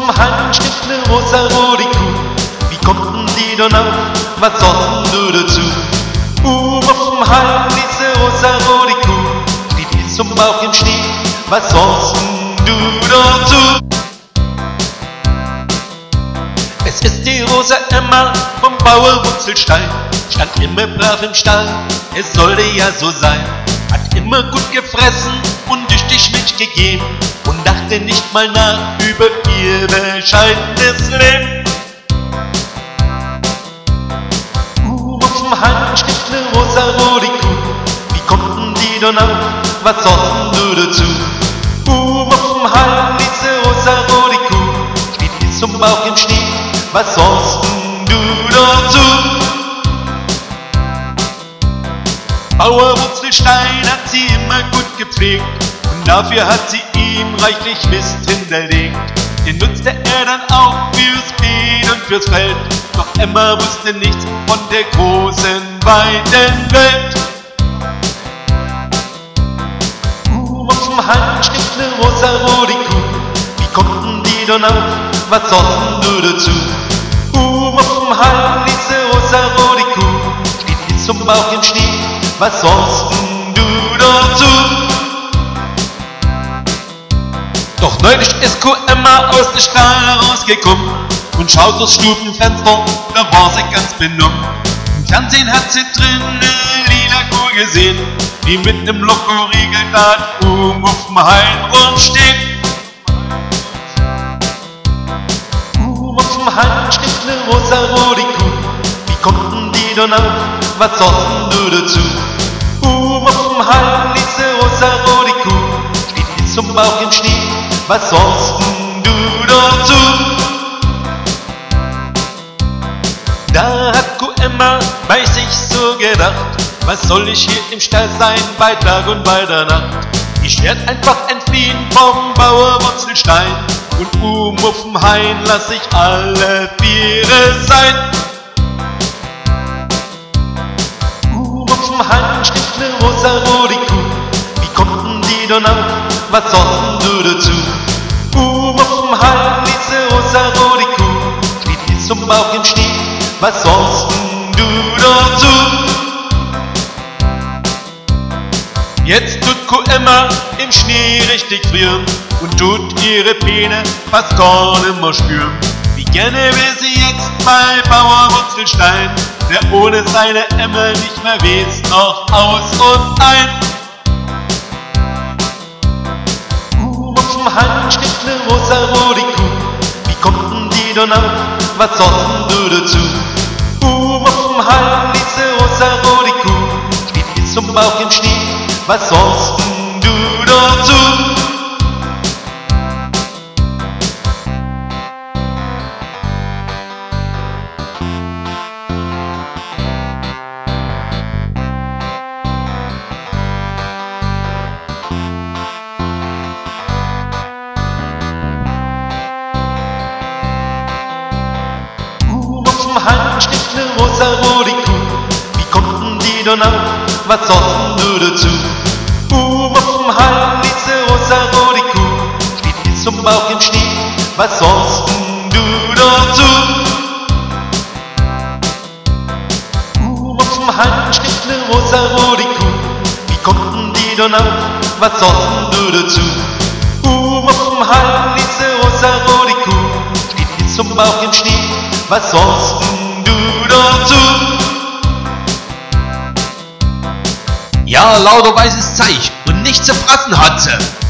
auf'm Hang steht ne rosa-rote Kuh. Wie kommt denn die denn auf? Was sagst denn du dazu? Auf'm Hang diese rosa-rote Kuh, steht bis zum Bauch im Schnee. Was sagst denn du dazu? Es ist die Rosa Emma vom Bauer Wurzelstein, stand immer brav im Stall, es sollte ja so sein. Hat immer gut gefressen und tüchtig Milch gegeben und dachte nicht mal nach über ihr bescheidenes Leben. Auf'm Hang steht ne rosa-rote Kuh. Wie kommt denn die denn auf? Was sagst denn du dazu? Auf'm Hang diese rosa-rote Kuh, steht bis zum Bauch im Schnee. Was sagst denn du dazu? Bauer Wurzelstein hat sie immer gut gepflegt und dafür hat sie ihm reichlich Mist hinterlegt. Den nutzte er dann auch fürs Beet und fürs Feld, doch Emma wusste nichts von der großen, weiten Welt. Auf'm Hang steht ne rosa-rote Kuh. Wie kommt denn die denn auf? Was sagst denn du dazu? Auf'm Hang diese rosa-rote Kuh, steht bis zum Bauch im Schnee. Was sagst denn du dazu? Doch neulich ist Kuh Emma aus der Stall rausgekommen und schaut durchs Stubenfenster, da war sie ganz benommen. Im Fernsehen hat sie drin ne lila Kuh gesehen, die mit nem Lokoriegel da auf'm Hain rumsteht. Auf'm Hang steht ne rosa-rote Kuh. Wie kommt denn die denn auf? Was sagst denn du dazu? Auf'm Hang diese rosa-rote Kuh, steht bis zum Bauch im Schnee. Was sagst denn du dazu? Da hat Kuh Emma bei sich so gedacht, was soll ich hier im Stall sein bei Tag und bei der Nacht? Ich werd einfach entfliehen vom Bauer Wurzelstein und auf'm Hain lass ich alle Viere sein. Auf'm Hang steht ne rosa-rote Kuh. Wie kommt denn die denn auf? Was sagst denn du dazu? Auf'm Hang diese rosa-rote Kuh, steht bis zum Bauch im Schnee. Was sagst denn du dazu? Jetzt tut Kuh Emma im Schnee richtig frieren und tut ihre Beine fast gar nimmer spüren. Wie gerne wär sie jetzt bei Bauer Wurzelstein, der ohne seine Emma nicht mehr weiß, noch aus und ein. Auf'm Hang steht ne rosa-rote Kuh. Wie kommt denn die denn auf? Was sagst denn du dazu? Auf'm Hang diese rosa-rote Kuh, steht bis zum Bauch im Schnee. Was sagst denn du dazu? Auf'm Hang steht ne rosa-rote Kuh. Wie kommt denn die denn auf? Was sagst denn du dazu? Auf'm Hang diese rosa-rote Kuh, steht bis zum Bauch im Schnee. Was sagst denn du dazu? Auf'm Hang steht ne rosa-rote Kuh. Wie kommt denn die denn auf? Was sagst denn du dazu? Auf'm Hang diese rosa-rote Kuh, steht bis zum Bauch im Schnee. Was sagst denn du dazu? Ja, lauter weißes Zeug und nichts zu fressen hat sie.